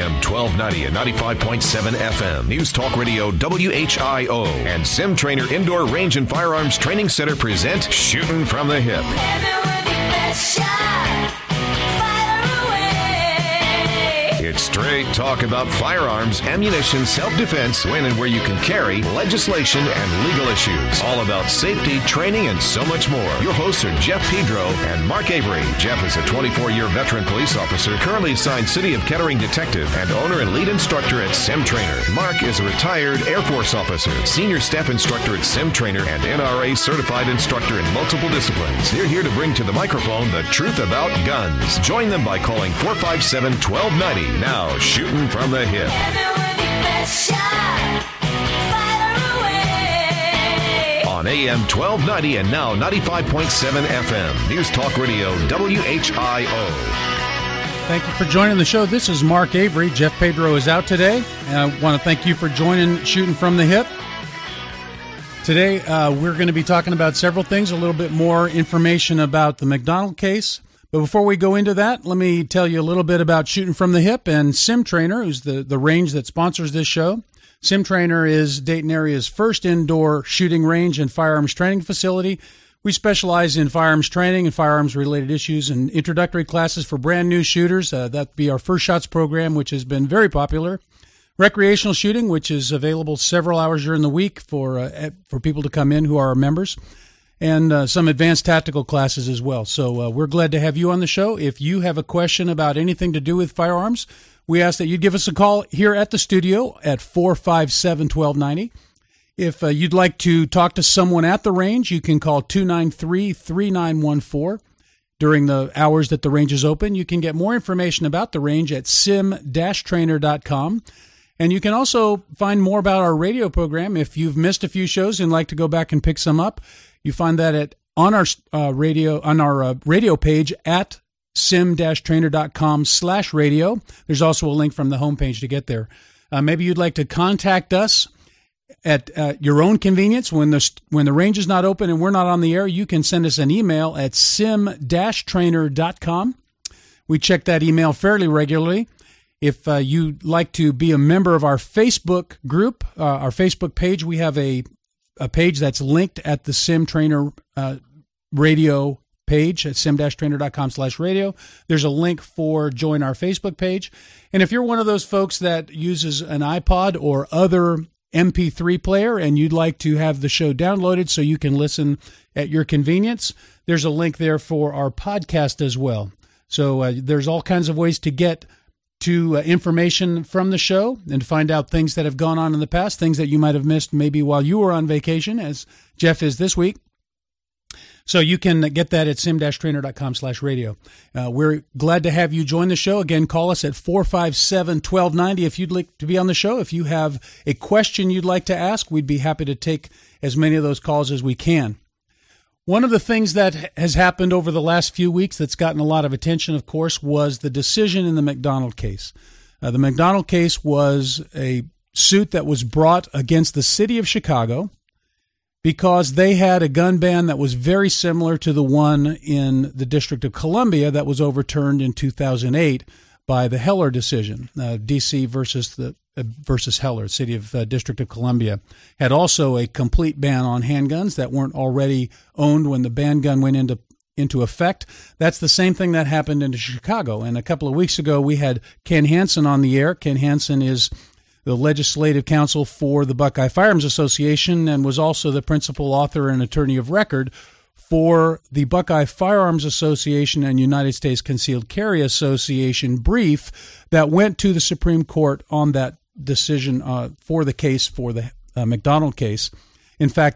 AM 1290 and 95.7 FM. News Talk Radio WHIO and Sim Trainer Indoor Range and Firearms Training Center present Shooting from the Hip. It's straight talk about firearms, ammunition, self-defense, when and where you can carry, legislation, and legal issues. All about safety, training, and so much more. Your hosts are Jeff Pedro and Mark Avery. Jeff is a 24-year veteran police officer, currently assigned City of Kettering detective, and owner and lead instructor at Sim Trainer. Mark is a retired Air Force officer, senior staff instructor at Sim Trainer, and NRA certified instructor in multiple disciplines. They're here to bring to the microphone the truth about guns. Join them by calling 457-1290. Now, Shooting from the Hip. On AM 1290 and now 95.7 FM. News Talk Radio WHIO. Thank you for joining the show. This is Mark Avery. Jeff Pedro is out today. And I want to thank you for joining Shooting from the Hip. Today, we're going to be talking about several things, a little bit more information about the McDonald case. But before we go into that, let me tell you a little bit about Shooting from the Hip and Sim Trainer, who's the range that sponsors this show. Sim Trainer is Dayton area's first indoor shooting range and firearms training facility. We specialize in firearms training and firearms-related issues and introductory classes for brand-new shooters. That'd be our First Shots program, which has been very popular. Recreational shooting, which is available several hours during the week for people to come in who are our members. And some advanced tactical classes as well. So we're glad to have you on the show. If you have a question about anything to do with firearms, we ask that you give us a call here at the studio at 457-1290. If you'd like to talk to someone at the range, you can call 293-3914. During the hours that the range is open, you can get more information about the range at sim-trainer.com. And you can also find more about our radio program. If you've missed a few shows and like to go back and pick some up, you find that on our radio page at sim-trainer.com/radio. There's also a link from the homepage to get there. Maybe you'd like to contact us at your own convenience. When the range is not open and we're not on the air, you can send us an email at sim-trainer.com. We check that email fairly regularly. If you'd like to be a member of our Facebook group, our Facebook page, we have a page that's linked at the Sim Trainer radio page at sim-trainer.com/radio. There's a link for join our Facebook page. And if you're one of those folks that uses an iPod or other MP3 player and you'd like to have the show downloaded so you can listen at your convenience, there's a link there for our podcast as well. So there's all kinds of ways to get to information from the show and to find out things that have gone on in the past, things that you might have missed maybe while you were on vacation, as Jeff is this week. So you can get that at sim-trainer.com/radio. We're glad to have you join the show. Again, call us at 457-1290 if you'd like to be on the show. If you have a question you'd like to ask, we'd be happy to take as many of those calls as we can. One of the things that has happened over the last few weeks that's gotten a lot of attention, of course, was the decision in the McDonald case. The McDonald case was a suit that was brought against the city of Chicago because they had a gun ban that was very similar to the one in the District of Columbia that was overturned in 2008 by the Heller decision. D.C. versus Heller, City of District of Columbia, had also a complete ban on handguns that weren't already owned when the ban gun went into effect. That's the same thing that happened in Chicago. And a couple of weeks ago, we had Ken Hansen on the air. Ken Hansen is the legislative counsel for the Buckeye Firearms Association and was also the principal author and attorney of record for the Buckeye Firearms Association and United States Concealed Carry Association brief that went to the Supreme Court on that decision for the case, for the McDonald case. In fact,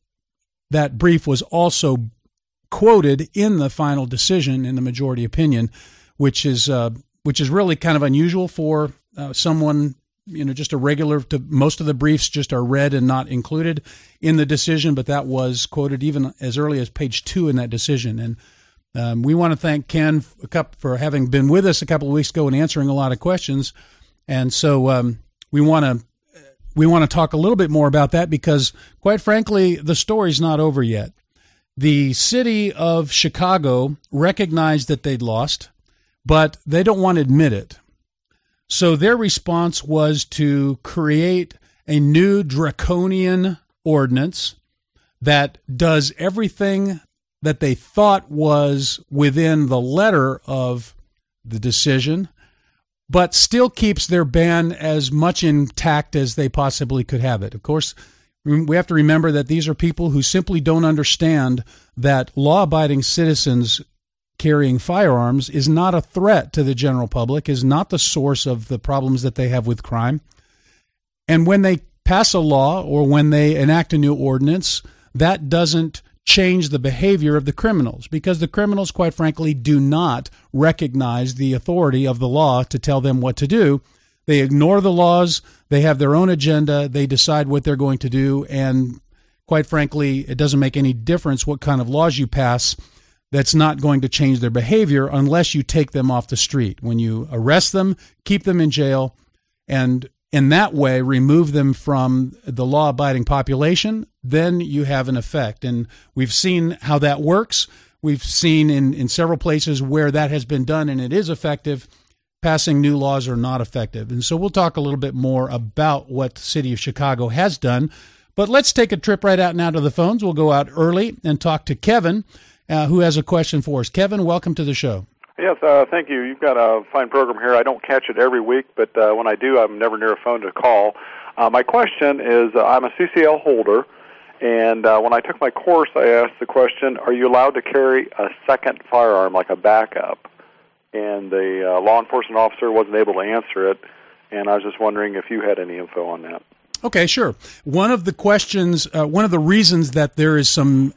that brief was also quoted in the final decision in the majority opinion, which is really kind of unusual for someone, just a regular. Most of the briefs just are read and not included in the decision, but that was quoted even as early as page 2 in that decision. And we want to thank Ken for having been with us a couple of weeks ago and answering a lot of questions. And so we want to talk a little bit more about that because, quite frankly, the story's not over yet. The city of Chicago recognized that they'd lost, but they don't want to admit it. So their response was to create a new draconian ordinance that does everything that they thought was within the letter of the decision, but still keeps their ban as much intact as they possibly could have it. Of course, we have to remember that these are people who simply don't understand that law-abiding citizens carrying firearms is not a threat to the general public, is not the source of the problems that they have with crime. And when they pass a law or when they enact a new ordinance, that doesn't change the behavior of the criminals, because the criminals, quite frankly, do not recognize the authority of the law to tell them what to do. They ignore the laws. They have their own agenda. They decide what they're going to do. And quite frankly, it doesn't make any difference what kind of laws you pass. That's not going to change their behavior unless you take them off the street. When you arrest them, keep them in jail, and in that way remove them from the law-abiding population, then you have an effect. And we've seen how that works. We've seen in several places where that has been done and it is effective. Passing new laws are not effective. And so we'll talk a little bit more about what the city of Chicago has done. But let's take a trip right out now to the phones. We'll go out early and talk to Kevin, who has a question for us. Kevin, welcome to the show. Yes, thank you. You've got a fine program here. I don't catch it every week, but when I do, I'm never near a phone to call. My question is, I'm a CCL holder, and when I took my course, I asked the question, are you allowed to carry a second firearm, like a backup? And the law enforcement officer wasn't able to answer it, and I was just wondering if you had any info on that. Okay, sure. One of the questions, one of the reasons that there is some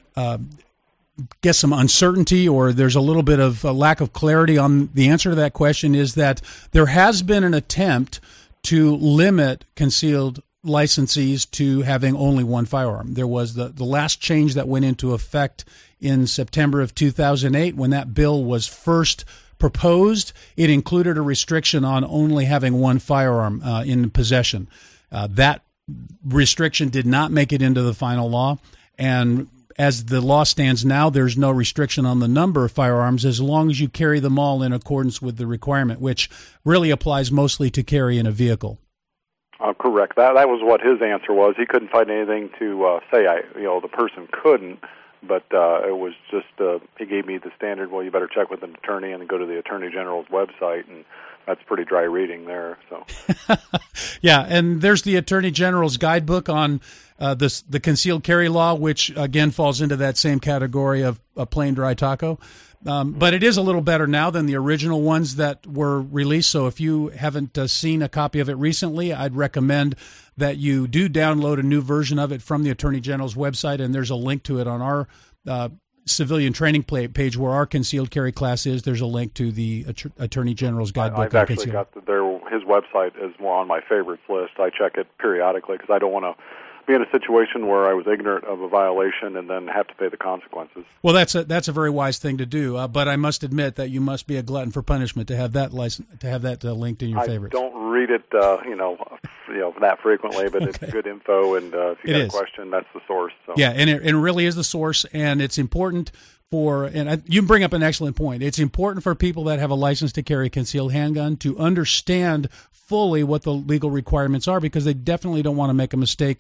some uncertainty, or there's a little bit of a lack of clarity on the answer to that question, is that there has been an attempt to limit concealed licensees to having only one firearm. There was the last change that went into effect in September of 2008 when that bill was first proposed. It included a restriction on only having one firearm in possession. That restriction did not make it into the final law, and as the law stands now, there's no restriction on the number of firearms as long as you carry them all in accordance with the requirement, which really applies mostly to carry in a vehicle. Correct. That was what his answer was. He couldn't find anything to say the person couldn't, but it was just he gave me the standard, well, you better check with an attorney and then go to the Attorney General's website, and that's pretty dry reading there. So, yeah, and there's the Attorney General's guidebook on the concealed carry law, which again falls into that same category of a plain dry taco. But it is a little better now than the original ones that were released. So if you haven't seen a copy of it recently, I'd recommend that you do download a new version of it from the Attorney General's website, and there's a link to it on our civilian training page where our concealed carry class is. There's a link to the Attorney General's guidebook. I've actually got his website is more on my favorites list. I check it periodically because I don't want to be in a situation where I was ignorant of a violation and then have to pay the consequences. Well, that's a very wise thing to do. But I must admit that you must be a glutton for punishment to have that linked in your favorites. I don't read it, that frequently, but okay. It's good info, and if you got a question, that's the source. So. Yeah, and it really is the source, and it's important you bring up an excellent point. It's important for people that have a license to carry a concealed handgun to understand fully what the legal requirements are, because they definitely don't want to make a mistake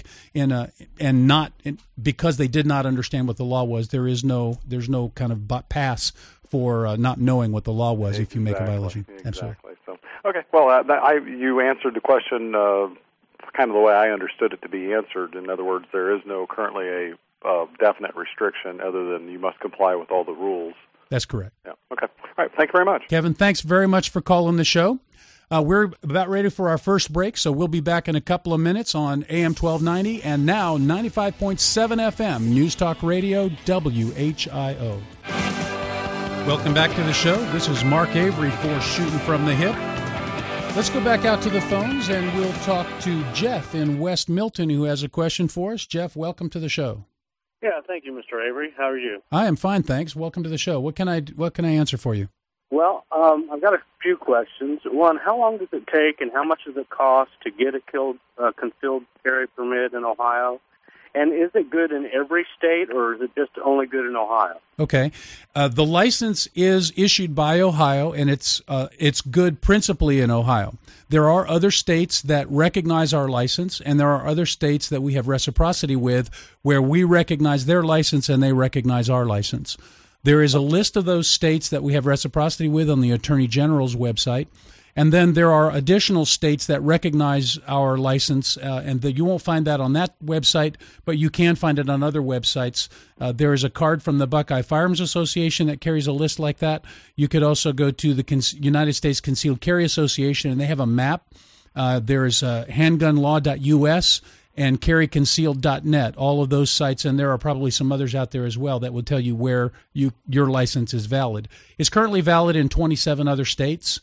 because they did not understand what the law was. There's no kind of pass for not knowing what the law was if you make a violation. Exactly. So, okay. Well, you answered the question kind of the way I understood it to be answered. In other words, there is currently a definite restriction other than you must comply with all the rules. That's correct. Yeah. Okay. All right. Thank you very much. Kevin, thanks very much for calling the show. We're about ready for our first break, so we'll be back in a couple of minutes on AM 1290 and now 95.7 FM, News Talk Radio, WHIO. Welcome back to the show. This is Mark Avery for Shooting from the Hip. Let's go back out to the phones, and we'll talk to Jeff in West Milton, who has a question for us. Jeff, welcome to the show. Yeah, thank you, Mr. Avery. How are you? I am fine, thanks. Welcome to the show. What can I answer for you? Well, I've got a few questions. One, how long does it take and how much does it cost to get a concealed carry permit in Ohio? And is it good in every state, or is it just only good in Ohio? Okay. The license is issued by Ohio, and it's good principally in Ohio. There are other states that recognize our license, and there are other states that we have reciprocity with where we recognize their license and they recognize our license. There is a list of those states that we have reciprocity with on the Attorney General's website. And then there are additional states that recognize our license, and you won't find that on that website, but you can find it on other websites. There is a card from the Buckeye Firearms Association that carries a list like that. You could also go to the United States Concealed Carry Association, and they have a map. There is handgunlaw.us and carryconcealed.net, all of those sites, and there are probably some others out there as well that will tell you where your license is valid. It's currently valid in 27 other states.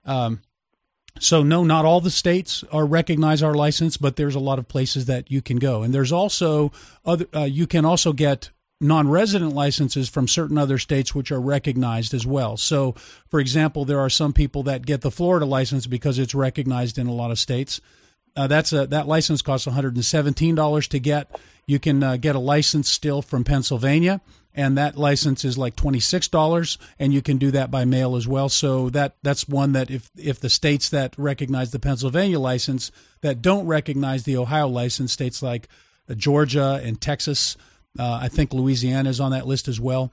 So no, not all the states recognize our license, but there's a lot of places that you can go. And there's also you can also get non-resident licenses from certain other states which are recognized as well. So, for example, there are some people that get the Florida license because it's recognized in a lot of states. That license costs $117 to get. You can get a license still from Pennsylvania, and that license is like $26, and you can do that by mail as well. So that's one that if the states that recognize the Pennsylvania license that don't recognize the Ohio license, states like Georgia and Texas, I think Louisiana is on that list as well,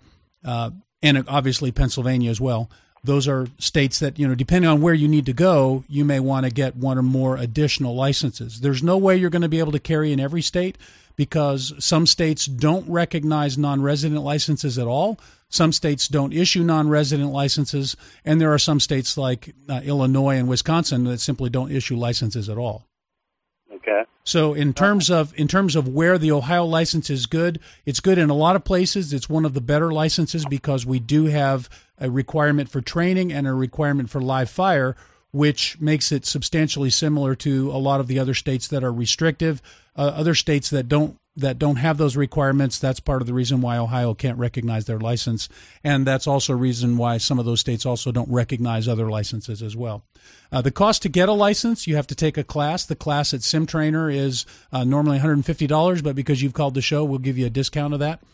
and obviously Pennsylvania as well. Those are states that, depending on where you need to go, you may want to get one or more additional licenses. There's no way you're going to be able to carry in every state because some states don't recognize non-resident licenses at all. Some states don't issue non-resident licenses, and there are some states like Illinois and Wisconsin that simply don't issue licenses at all. Okay. So in terms of where the Ohio license is good, it's good in a lot of places. It's one of the better licenses because we do have a requirement for training and a requirement for live fire, which makes it substantially similar to a lot of the other states that are restrictive. Other states that don't have those requirements, that's part of the reason why Ohio can't recognize their license. And that's also a reason why some of those states also don't recognize other licenses as well. The cost to get a license, you have to take a class. The class at SimTrainer is normally $150, but because you've called the show, we'll give you a discount of that.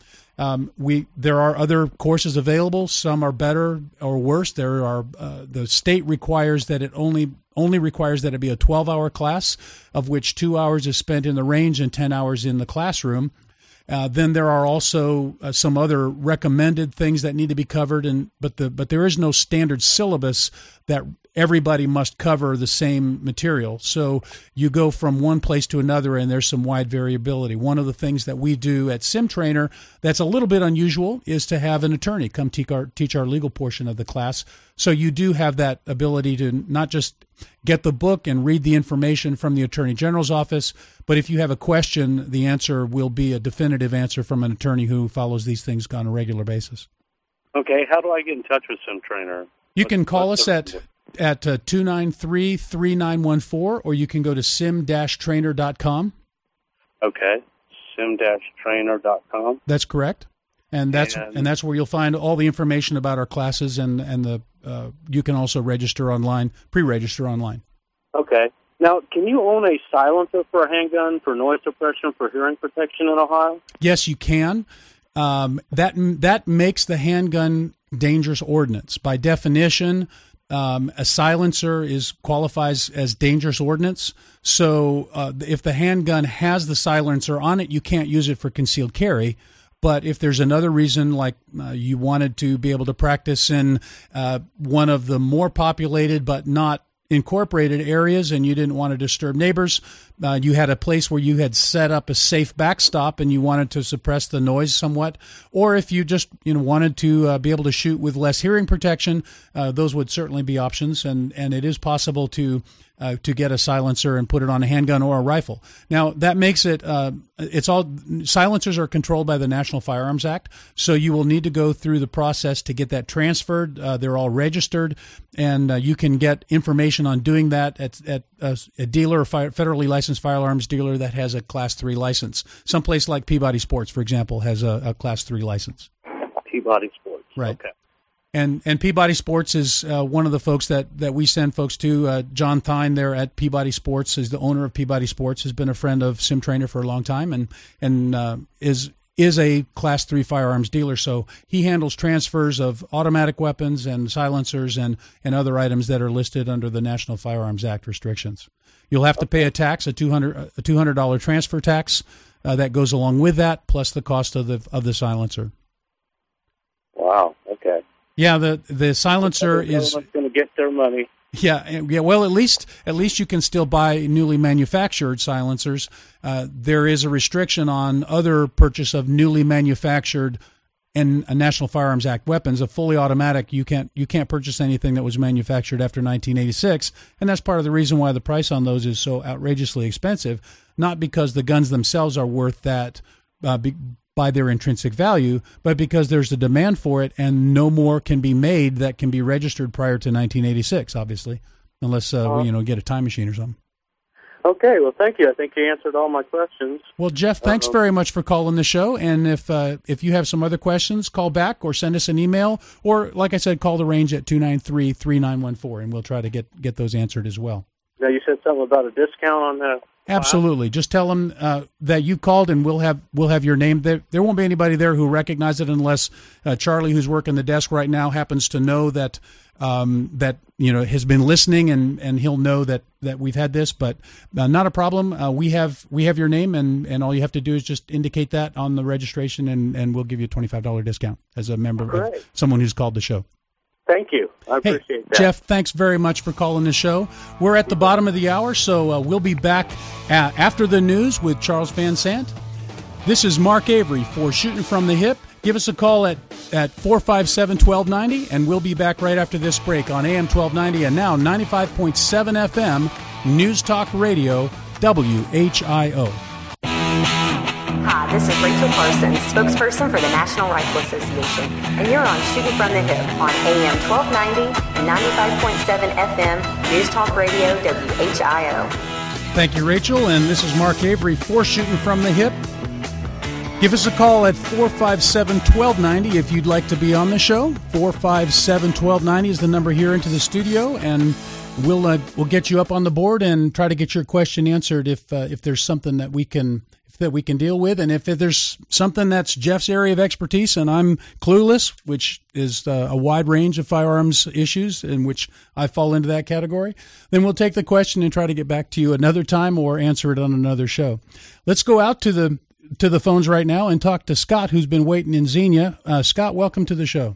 There are other courses available. Some are better or worse. There are the state requires that it only requires that it be a 12-hour class, of which 2 hours is spent in the range and 10 hours in the classroom. Then there are also some other recommended things that need to be covered, but there is no standard syllabus that everybody must cover the same material. So you go from one place to another, and there's some wide variability. One of the things that we do at SimTrainer that's a little bit unusual is to have an attorney come teach our legal portion of the class. So you do have that ability to not just get the book and read the information from the Attorney General's office, but if you have a question, the answer will be a definitive answer from an attorney who follows these things on a regular basis. Okay, how do I get in touch with SimTrainer? You can call us at 293-3914, or you can go to sim-trainer.com. Okay, sim-trainer.com. That's correct. And that's where you'll find all the information about our classes, and you can also register online, pre-register online. Okay. Now, can you own a silencer for a handgun for noise suppression, for hearing protection in Ohio? Yes, you can. That makes the handgun dangerous ordnance. By definition, a silencer qualifies as dangerous ordnance. So if the handgun has the silencer on it, you can't use it for concealed carry. But if there's another reason, like you wanted to be able to practice in one of the more populated but not incorporated areas, and you didn't want to disturb neighbors, you had a place where you had set up a safe backstop and you wanted to suppress the noise somewhat, or if you just wanted to be able to shoot with less hearing protection, those would certainly be options, and it is possible to get a silencer and put it on a handgun or a rifle. Now that makes it silencers are controlled by the National Firearms Act, so you will need to go through the process to get that transferred. They're all registered, and you can get information on doing that at a dealer, a federally licensed firearms dealer that has a Class 3 license. Someplace like Peabody Sports, for example, has a Class 3 license. Peabody Sports, right? Okay. And Peabody Sports is one of the folks that we send folks to. John Thine there at Peabody Sports is the owner of Peabody Sports, has been a friend of Sim Trainer for a long time, and is a Class 3 firearms dealer. So he handles transfers of automatic weapons and silencers and other items that are listed under the National Firearms Act restrictions. You'll have to pay a tax, a $200 transfer tax that goes along with that, plus the cost of the silencer. Wow. Okay. Yeah, the silencer is going to get their money. Yeah. Well, at least you can still buy newly manufactured silencers. There is a restriction on other purchase of newly manufactured and National Firearms Act weapons. A fully automatic, you can't purchase anything that was manufactured after 1986, and that's part of the reason why the price on those is so outrageously expensive. Not because the guns themselves are worth that by their intrinsic value, but because there's a demand for it, and no more can be made that can be registered prior to 1986, obviously, unless we get a time machine or something. Okay, well, thank you. I think you answered all my questions. Well, Jeff, thanks very much for calling the show, and if you have some other questions, call back or send us an email, or, like I said, call the range at 293-3914, and we'll try to get those answered as well. Now, you said something about a discount on that. Absolutely. Just tell them that you called, and we'll have your name. There won't be anybody there who recognizes it unless Charlie, who's working the desk right now, happens to know that has been listening, and he'll know that we've had this. But not a problem. We have your name, and all you have to do is just indicate that on the registration, and we'll give you a $25 discount as a member of someone who's called the show. Thank you. I appreciate that. Jeff, thanks very much for calling the show. We're at the bottom of the hour, so we'll be back after the news with Charles Van Sant. This is Mark Avery for Shooting from the Hip. Give us a call at 457-1290, and we'll be back right after this break on AM 1290 and now 95.7 FM, News Talk Radio, WHIO. Hi, this is Rachel Parsons, spokesperson for the National Rifle Association, and you're on Shooting from the Hip on AM 1290 and 95.7 FM, News Talk Radio, WHIO. Thank you, Rachel, and this is Mark Avery for Shooting from the Hip. Give us a call at 457-1290 if you'd like to be on the show. 457-1290 is the number here into the studio, and we'll get you up on the board and try to get your question answered if there's something that we can deal with, and if there's something that's Jeff's area of expertise and I'm clueless, which is a wide range of firearms issues in which I fall into that category, then we'll take the question and try to get back to you another time or answer it on another show. Let's go out to the phones right now and talk to Scott, who's been waiting in Xenia. Scott, welcome to the show.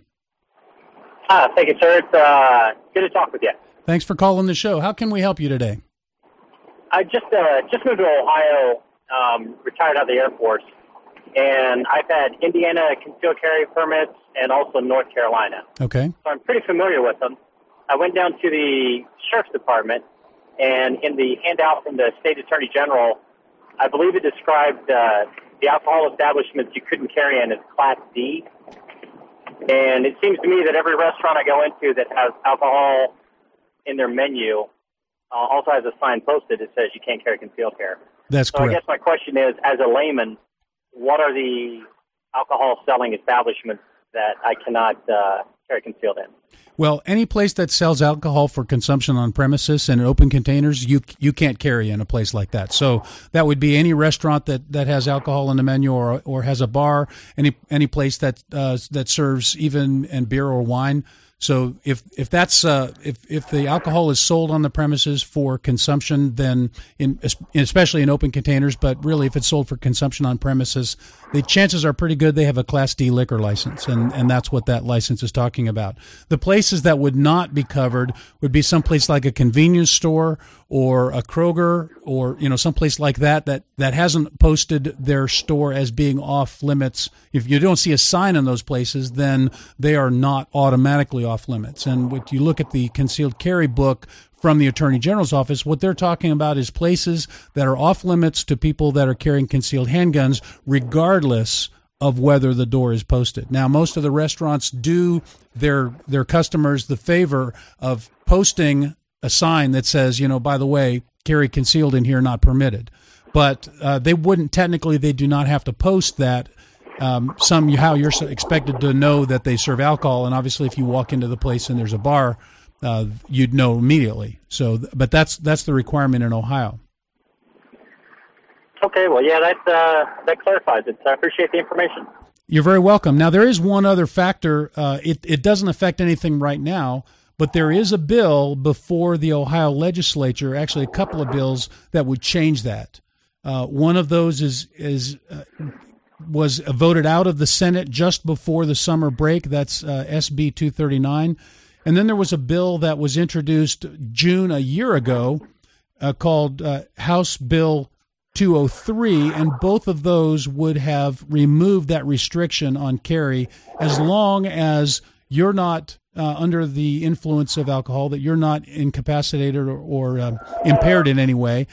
Thank you, sir. It's good to talk with you. Thanks for calling the show. How can we help you today? I just moved to Ohio, retired out of the Air Force, and I've had Indiana concealed carry permits and also North Carolina. Okay. So I'm pretty familiar with them. I went down to the Sheriff's Department, and in the handout from the State Attorney General, I believe it described the alcohol establishments you couldn't carry in as Class D. And it seems to me that every restaurant I go into that has alcohol in their menu also has a sign posted that says you can't carry concealed carry. That's correct. So I guess my question is, as a layman, what are the alcohol selling establishments that I cannot carry concealed in? Well, any place that sells alcohol for consumption on premises and in open containers, you can't carry in a place like that. So that would be any restaurant that has alcohol in the menu or has a bar, any place that serves even beer or wine. So if that's if the alcohol is sold on the premises for consumption, then especially in open containers, but really if it's sold for consumption on premises, the chances are pretty good they have a Class D liquor license, and that's what that license is talking about. The places that would not be covered would be someplace like a convenience store or a Kroger or someplace like that hasn't posted their store as being off limits. If you don't see a sign in those places, then they are not automatically off limits. And when you look at the concealed carry book from the Attorney General's office, what they're talking about is places that are off limits to people that are carrying concealed handguns, regardless of whether the door is posted. Now, most of the restaurants do their customers the favor of posting a sign that says, by the way, carry concealed in here, not permitted. But they do not have to post that how you're expected to know that they serve alcohol, and obviously if you walk into the place and there's a bar, you'd know immediately. So, but that's the requirement in Ohio. Okay, well, yeah, that clarifies it. So I appreciate the information. You're very welcome. Now, there is one other factor. It doesn't affect anything right now, but there is a bill before the Ohio legislature, actually a couple of bills that would change that. One of those was voted out of the Senate just before the summer break. That's SB 239. And then there was a bill that was introduced June a year ago called House Bill 203, and both of those would have removed that restriction on carry as long as you're not under the influence of alcohol, that you're not incapacitated or impaired in any way,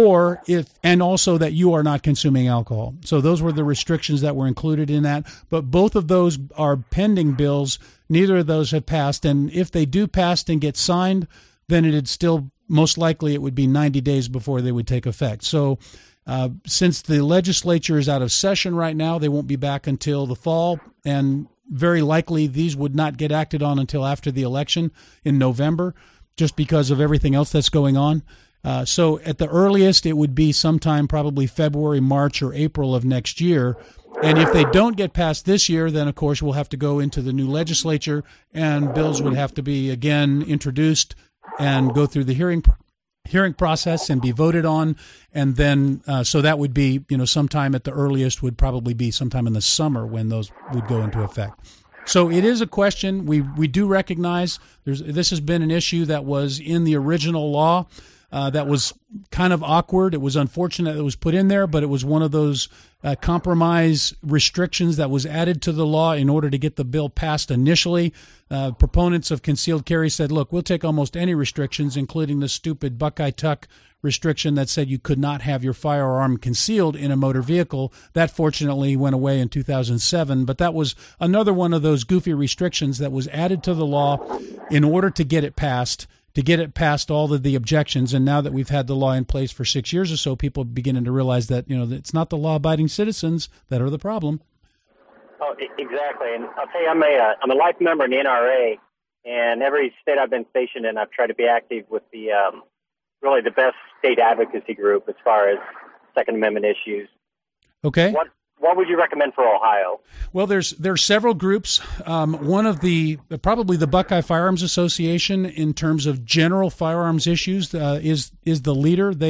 and also that you are not consuming alcohol. So those were the restrictions that were included in that. But both of those are pending bills. Neither of those have passed. And if they do pass and get signed, then it'd still, most likely it would be 90 days before they would take effect. So since the legislature is out of session right now, they won't be back until the fall. And very likely these would not get acted on until after the election in November, just because of everything else that's going on. So at the earliest, it would be sometime probably February, March, or April of next year. And if they don't get passed this year, then, of course, we'll have to go into the new legislature, and bills would have to be, again, introduced and go through the hearing process and be voted on. And then so that would be, sometime at the earliest would probably be sometime in the summer when those would go into effect. So it is a question. We do recognize this has been an issue that was in the original law. That was kind of awkward. It was unfortunate that it was put in there, but it was one of those compromise restrictions that was added to the law in order to get the bill passed initially. Proponents of concealed carry said, look, we'll take almost any restrictions, including the stupid Buckeye Tuck restriction that said you could not have your firearm concealed in a motor vehicle. That fortunately went away in 2007, but that was another one of those goofy restrictions that was added to the law in order to get it passed. To get it past all of the objections. And now that we've had the law in place for 6 years or so, people are beginning to realize that, it's not the law-abiding citizens that are the problem. Oh, exactly. And I'll tell you, I'm a life member in the NRA, and every state I've been stationed in, I've tried to be active with the really the best state advocacy group as far as Second Amendment issues. Okay. What would you recommend for Ohio? Well, there's several groups. One of probably the Buckeye Firearms Association, in terms of general firearms issues, is the leader. They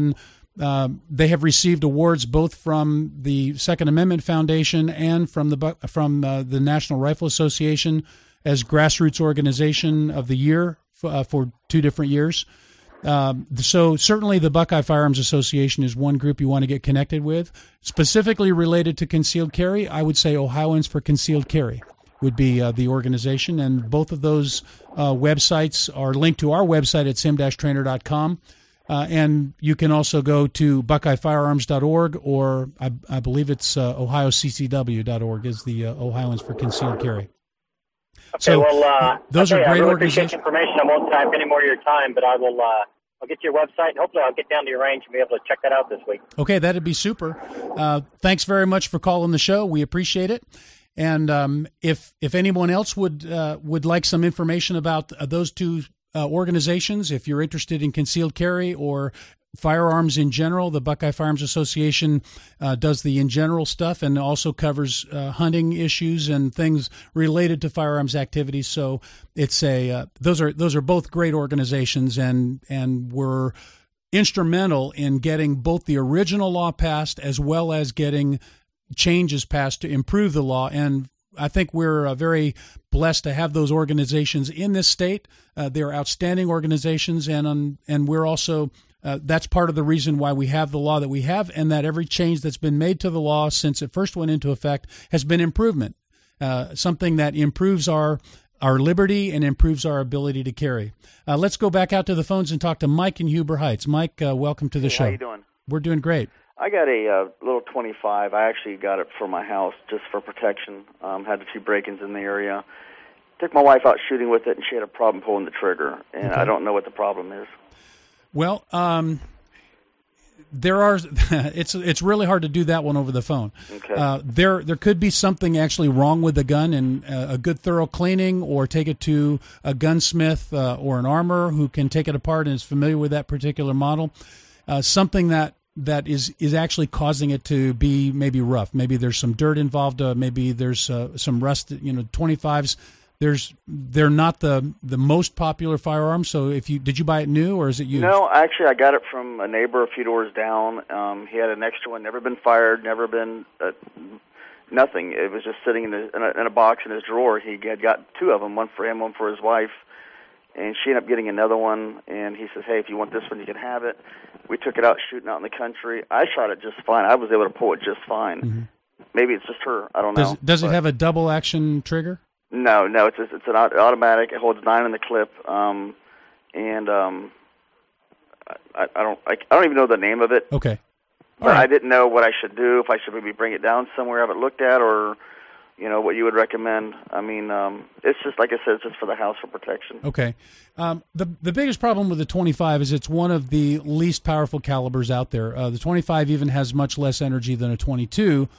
have received awards both from the Second Amendment Foundation and from the National Rifle Association as Grassroots Organization of the Year for 2 different years. So certainly the Buckeye Firearms Association is one group you want to get connected with. Specifically related to concealed carry, I would say Ohioans for Concealed Carry would be the organization, and both of those websites are linked to our website at sim-trainer.com. And you can also go to buckeyefirearms.org, or I believe it's ohioccw.org is the Ohioans for Concealed Carry. Okay, so well, those are great organizations. organizations. Information. I won't type any more of your time, but I'll get your website, and hopefully I'll get down to your range and be able to check that out this week. Okay, that'd be super. Thanks very much for calling the show. We appreciate it. And if anyone else would like some information about those two organizations, if you're interested in concealed carry or firearms in general, the Buckeye Firearms Association does the in general stuff and also covers hunting issues and things related to firearms activities. So it's those are both great organizations, and we're instrumental in getting both the original law passed as well as getting changes passed to improve the law. And I think we're very blessed to have those organizations in this state. They're outstanding organizations, and we're also that's part of the reason why we have the law that we have, and that every change that's been made to the law since it first went into effect has been improvement, something that improves our liberty and improves our ability to carry. Let's go back out to the phones and talk to Mike in Huber Heights. Mike, welcome to the show. How you doing? We're doing great. I got a little 25. I actually got it for my house just for protection. Had a few break-ins in the area. Took my wife out shooting with it, and she had a problem pulling the trigger, and I don't know what the problem is. Well, there are. It's really hard to do that one over the phone. Okay. There could be something actually wrong with the gun, and a good thorough cleaning, or take it to a gunsmith or an armorer who can take it apart and is familiar with that particular model. Something that is actually causing it to be maybe rough. Maybe there's some dirt involved. Maybe there's some rust. 25s. They're not the most popular firearm. So did you buy it new or is it used? No, actually I got it from a neighbor a few doors down. He had an extra one, never been fired, never been nothing. It was just sitting in a box in his drawer. He had got two of them, one for him, one for his wife, and she ended up getting another one. And he says, "Hey, if you want this one, you can have it." We took it out shooting out in the country. I shot it just fine. I was able to pull it just fine. Mm-hmm. Maybe it's just her. I don't know. Does it have a double action trigger? No, it's an automatic. It holds 9 in the clip, I don't even know the name of it. Okay, but right. I didn't know what I should do, if I should maybe bring it down somewhere, have it looked at, or what you would recommend. I mean, it's just like I said, it's just for the house for protection. Okay, the biggest problem with the 25 is it's one of the least powerful calibers out there. The 25 even has much less energy than a 22.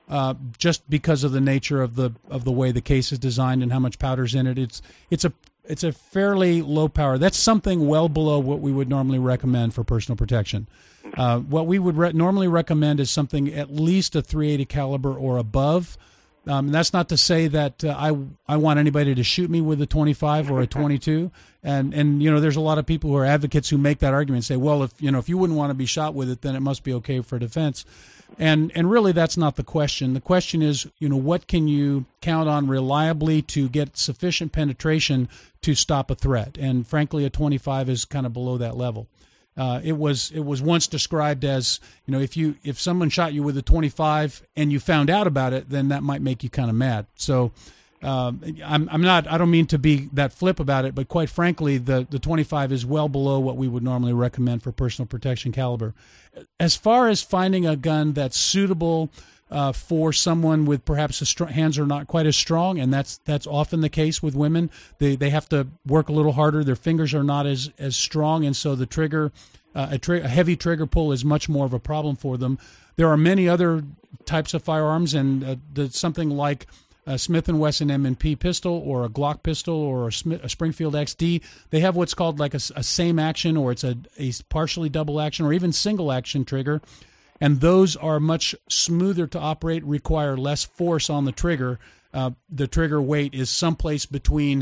Just because of the nature of the way the case is designed and how much powder's in it, it's a fairly low power. That's something well below what we would normally recommend for personal protection. What we would normally recommend is something at least a .380 caliber or above. That's not to say that I want anybody to shoot me with a 25 or a 22. And there's a lot of people who are advocates who make that argument and say, well, if you wouldn't want to be shot with it, then it must be okay for defense. And really, that's not the question. The question is, what can you count on reliably to get sufficient penetration to stop a threat? And frankly, a 25 is kind of below that level. It was once described as, if someone shot you with a 25 and you found out about it, then that might make you kind of mad. So I don't mean to be that flip about it, but quite frankly, the 25 is well below what we would normally recommend for personal protection caliber. As far as finding a gun that's suitable for someone with perhaps hands are not quite as strong, and that's often the case with women. They have to work a little harder. Their fingers are not as strong, and so the trigger, a heavy trigger pull is much more of a problem for them. There are many other types of firearms, and something like a Smith & Wesson M&P pistol or a Glock pistol or a Springfield XD, they have what's called like a same action, or it's a partially double action or even single action trigger. And those are much smoother to operate, require less force on the trigger. The trigger weight is someplace between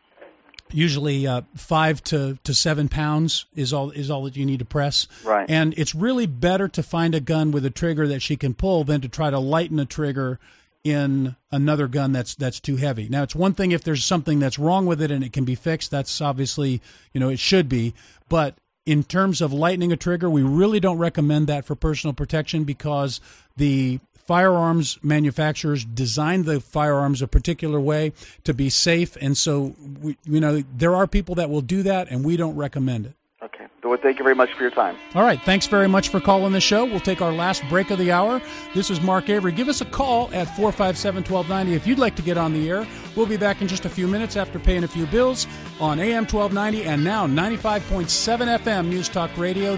usually 5 to 7 pounds is all that you need to press. Right. And it's really better to find a gun with a trigger that she can pull than to try to lighten a trigger in another gun that's too heavy. Now, it's one thing if there's something that's wrong with it and it can be fixed. That's obviously, it should be. But in terms of lightening a trigger, we really don't recommend that for personal protection because the firearms manufacturers designed the firearms a particular way to be safe. And so, there are people that will do that, and we don't recommend it. Okay. Well, thank you very much for your time. All right. Thanks very much for calling the show. We'll take our last break of the hour. This is Mark Avery. Give us a call at 457-1290 if you'd like to get on the air. We'll be back in just a few minutes after paying a few bills on AM 1290 and now 95.7 FM News Talk Radio,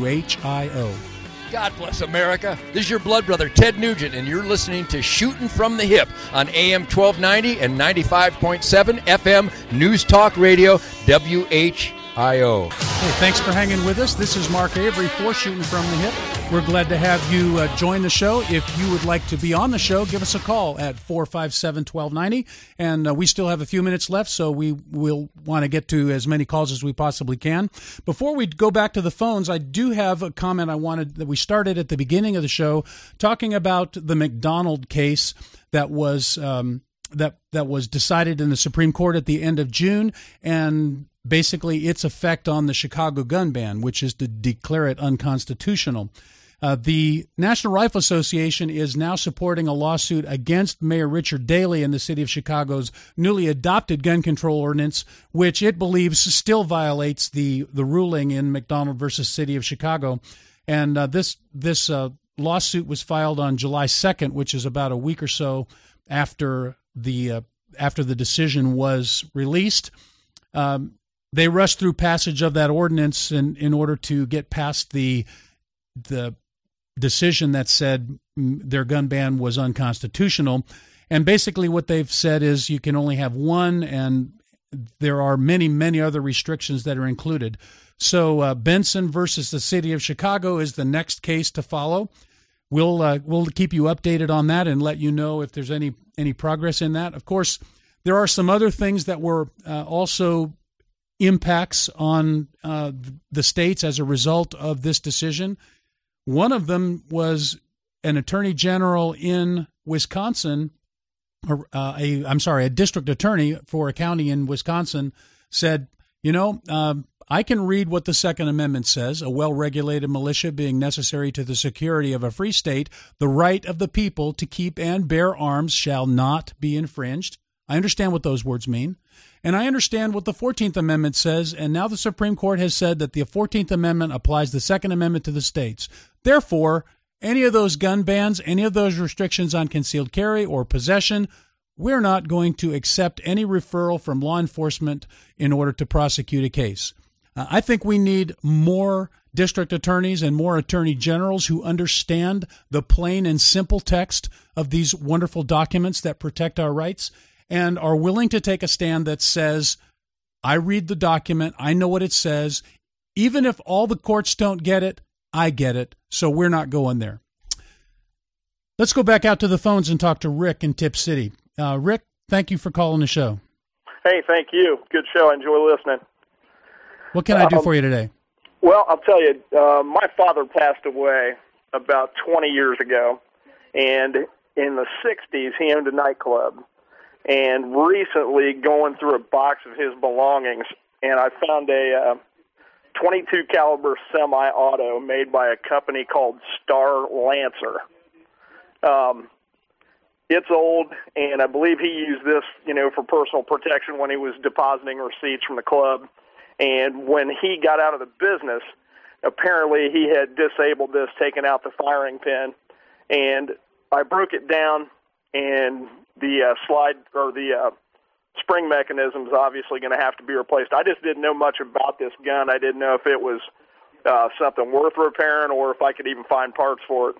WHIO. God bless America. This is your blood brother, Ted Nugent, and you're listening to Shooting from the Hip on AM 1290 and 95.7 FM News Talk Radio, WHIO. Hey, thanks for hanging with us. This is Mark Avery for Shooting from the Hip. We're glad to have you join the show. If you would like to be on the show, give us a call at 457-1290. And we still have a few minutes left, so we will want to get to as many calls as we possibly can. Before we go back to the phones, I do have a comment that we started at the beginning of the show talking about the McDonald case that was that was decided in the Supreme Court at the end of June, and basically its effect on the Chicago gun ban, which is to declare it unconstitutional. The National Rifle Association is now supporting a lawsuit against Mayor Richard Daley in the city of Chicago's newly adopted gun control ordinance, which it believes still violates the ruling in McDonald versus City of Chicago. And this lawsuit was filed on July 2nd, which is about a week or so after the decision was released. They rushed through passage of that ordinance in order to get past the the decision that said their gun ban was unconstitutional. And basically what they've said is you can only have one, and there are many, many other restrictions that are included. So Benson versus the city of Chicago is the next case to follow. We'll keep you updated on that and let you know if there's any progress in that. Of course, there are some other things that were also impacts on the states as a result of this decision. One of them was an attorney general in Wisconsin, or a district attorney for a county in Wisconsin said, I can read what the Second Amendment says, a well-regulated militia being necessary to the security of a free state, the right of the people to keep and bear arms shall not be infringed. I understand what those words mean. And I understand what the 14th Amendment says, and now the Supreme Court has said that the 14th Amendment applies the Second Amendment to the states. Therefore, any of those gun bans, any of those restrictions on concealed carry or possession, we're not going to accept any referral from law enforcement in order to prosecute a case. I think we need more district attorneys and more attorney generals who understand the plain and simple text of these wonderful documents that protect our rights and are willing to take a stand that says, I read the document, I know what it says. Even if all the courts don't get it, I get it, so we're not going there. Let's go back out to the phones and talk to Rick in Tip City. Rick, thank you for calling the show. Hey, thank you. Good show. I enjoy listening. What can I do for you today? Well, I'll tell you, my father passed away about 20 years ago, and in the 60s, he owned a nightclub. And recently, going through a box of his belongings, and I found a 22 caliber semi-auto made by a company called Star Lancer. It's old, and I believe he used this, for personal protection when he was depositing receipts from the club. And when he got out of the business, apparently he had disabled this, taken out the firing pin, and I broke it down, and the slide or the spring mechanism is obviously going to have to be replaced. I just didn't know much about this gun. I didn't know if it was something worth repairing or if I could even find parts for it.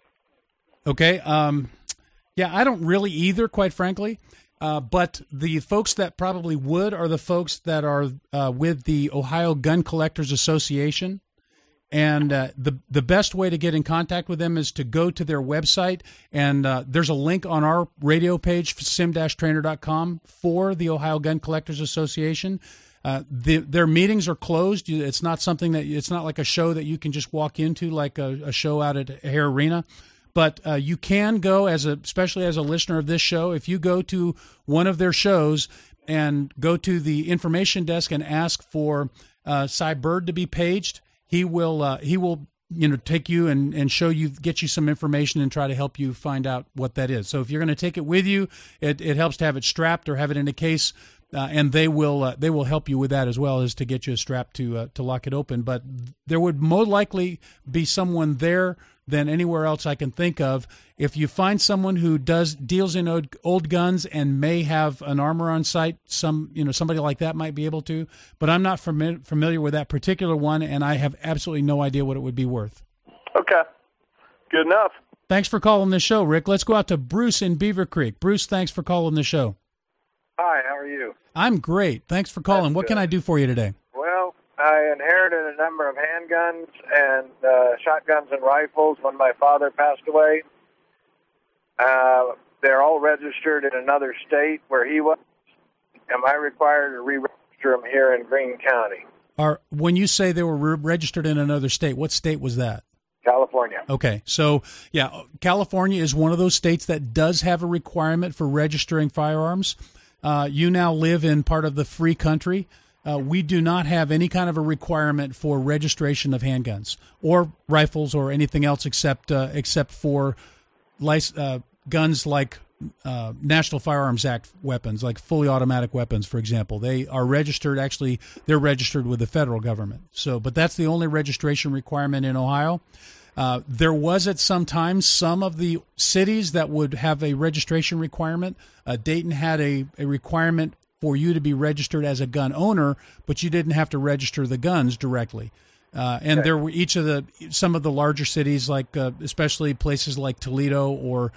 Okay. Yeah, I don't really either, quite frankly. But the folks that probably would are the folks that are with the Ohio Gun Collectors Association. And the best way to get in contact with them is to go to their website. And there's a link on our radio page, sim-trainer.com, for the Ohio Gun Collectors Association. Their meetings are closed. It's not something it's not like a show that you can just walk into like a show out at Hare Arena. But you can go, especially as a listener of this show, if you go to one of their shows and go to the information desk and ask for Cy Bird to be paged, he will take you and show you, get you some information and try to help you find out what that is. So if you're going to take it with you, it helps to have it strapped or have it in a case, and they will help you with that as well as to get you a strap to lock it open. But there would more likely be someone there than anywhere else I can think of. If you find someone who deals in old guns and may have an armor on site, somebody like that might be able to, but I'm not familiar with that particular one, and I have absolutely no idea what it would be worth. Okay. Good enough. Thanks for calling the show, Rick. Let's go out to Bruce in Beaver Creek. Bruce, thanks for calling the show. Hi, how are you? I'm great. Thanks for calling. What can I do for you today? Well, I inherited a number of handguns and shotguns and rifles when my father passed away. They're all registered in another state where he was. Am I required to re-register them here in Greene County? When you say they were registered in another state, what state was that? California. Okay, so yeah, California is one of those states that does have a requirement for registering firearms. You now live in part of the free country. We do not have any kind of a requirement for registration of handguns or rifles or anything else except for guns like National Firearms Act weapons, like fully automatic weapons, for example. They are registered. Actually, they're registered with the federal government. But that's the only registration requirement in Ohio. There was at some time some of the cities that would have a registration requirement. Dayton had a requirement for you to be registered as a gun owner, but you didn't have to register the guns directly. And there were some of the larger cities, like especially places like Toledo or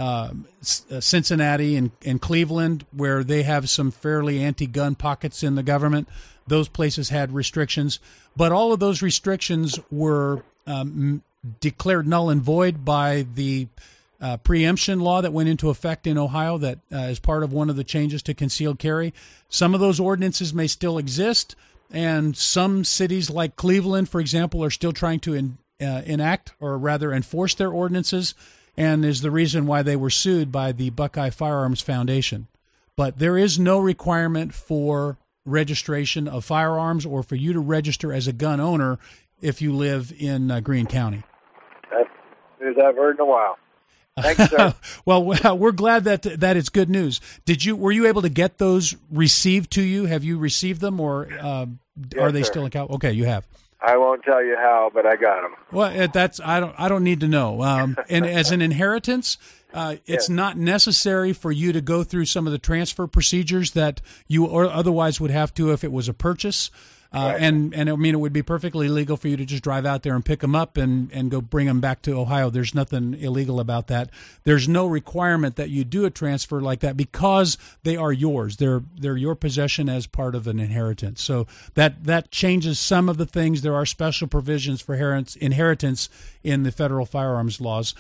Cincinnati and Cleveland, where they have some fairly anti-gun pockets in the government. Those places had restrictions, but all of those restrictions were declared null and void by the preemption law that went into effect in Ohio that is part of one of the changes to concealed carry. Some of those ordinances may still exist, and some cities like Cleveland, for example, are still trying to enact or rather enforce their ordinances, and is the reason why they were sued by the Buckeye Firearms Foundation. But there is no requirement for registration of firearms or for you to register as a gun owner if you live in Greene County. That's news I've heard in a while. Thanks, sir. Well, we're glad that it's good news. Were you able to get those received to you? Have you received them, or are they still in Cal? Okay, you have. I won't tell you how, but I got them. Well, I don't need to know. And as an inheritance, it's not necessary for you to go through some of the transfer procedures that you otherwise would have to if it was a purchase. And I mean, it would be perfectly legal for you to just drive out there and pick them up and go bring them back to Ohio. There's nothing illegal about that. There's no requirement that you do a transfer like that because they are yours. They're your possession as part of an inheritance. So that changes some of the things. There are special provisions for inheritance in the federal firearms laws.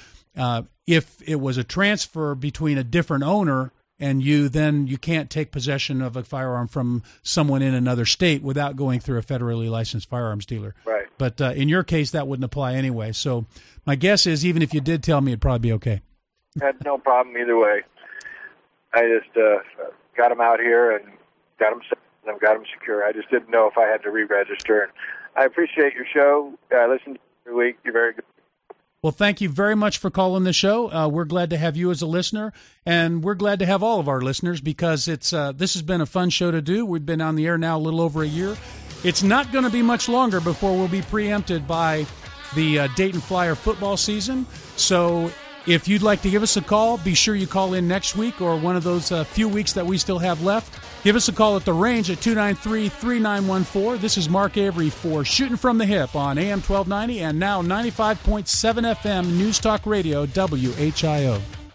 If it was a transfer between a different owner and then you can't take possession of a firearm from someone in another state without going through a federally licensed firearms dealer. Right. But in your case, that wouldn't apply anyway. So my guess is even if you did tell me, it'd probably be okay. Had no problem either way. I just got them out here and got them set, and I've got them secure. I just didn't know if I had to re-register. And I appreciate your show. I listen to you every week. You're very good. Well, thank you very much for calling the show. We're glad to have you as a listener, and we're glad to have all of our listeners because this has been a fun show to do. We've been on the air now a little over a year. It's not going to be much longer before we'll be preempted by the Dayton Flyer football season. So if you'd like to give us a call, be sure you call in next week or one of those few weeks that we still have left. Give us a call at the range at 293-3914. This is Mark Avery for Shooting from the Hip on AM 1290 and now 95.7 FM News Talk Radio, WHIO.